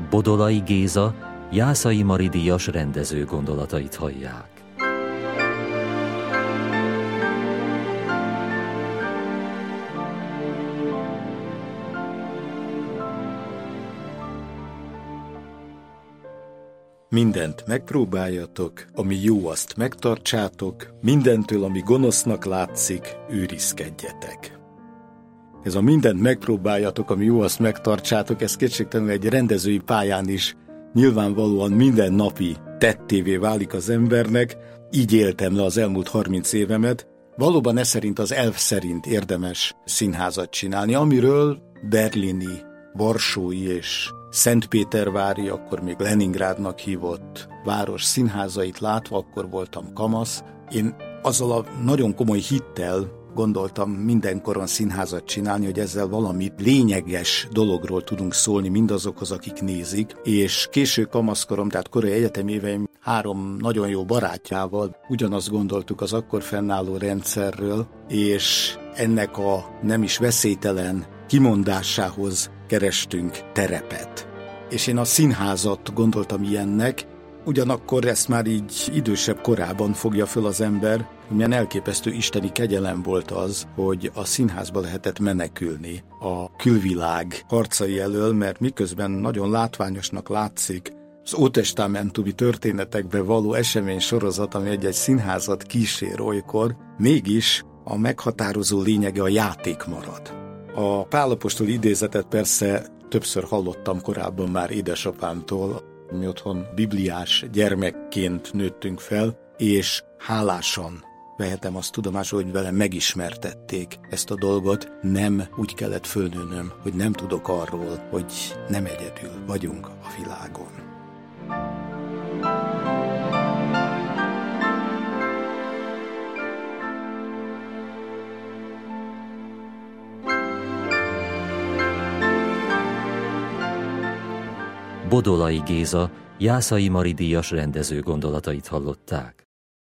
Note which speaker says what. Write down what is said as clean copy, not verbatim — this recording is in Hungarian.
Speaker 1: Bodolai Géza, Jászai Mari díjas rendező gondolatait hallják.
Speaker 2: Mindent megpróbáljatok, ami jó, azt megtartsátok, mindentől, ami gonosznak látszik, őrizkedjetek. Ez a mindent megpróbáljatok, ami jó, azt megtartsátok, ez kétségtelenül egy rendezői pályán is nyilvánvalóan mindennapi tettévé válik az embernek. Így éltem le az elmúlt 30 évemet. Valóban ez szerint az elv szerint érdemes színházat csinálni, amiről berlini, varsói és Szentpétervári, akkor még Leningrádnak hívott város színházait látva, akkor voltam kamasz. Én azzal a nagyon komoly hittel gondoltam mindenkoron színházat csinálni, hogy ezzel valami lényeges dologról tudunk szólni mindazokhoz, akik nézik, és késő kamaszkorom, tehát korai egyetemi éveim 3 nagyon jó barátjával ugyanazt gondoltuk az akkor fennálló rendszerről, és ennek a nem is veszélytelen kimondásához kerestünk terepet. És én a színházat gondoltam ilyennek, ugyanakkor ezt már így idősebb korában fogja föl az ember, milyen elképesztő isteni kegyelem volt az, hogy a színházba lehetett menekülni a külvilág harcai elől, mert miközben nagyon látványosnak látszik az ótestamentumi történetekbe való esemény sorozat, ami egy-egy színházat kísér olykor, mégis a meghatározó lényege a játék marad. A Pál apostol idézetet persze többször hallottam korábban már édesapámtól. Mi otthon bibliás gyermekként nőttünk fel, és hálásan vehetem azt tudomásul, hogy velem megismertették ezt a dolgot. Nem úgy kellett fölnőnöm, hogy nem tudok arról, hogy nem egyedül vagyunk a világon.
Speaker 1: Bodolai Géza, Jászai Mari díjas rendező gondolatait hallották.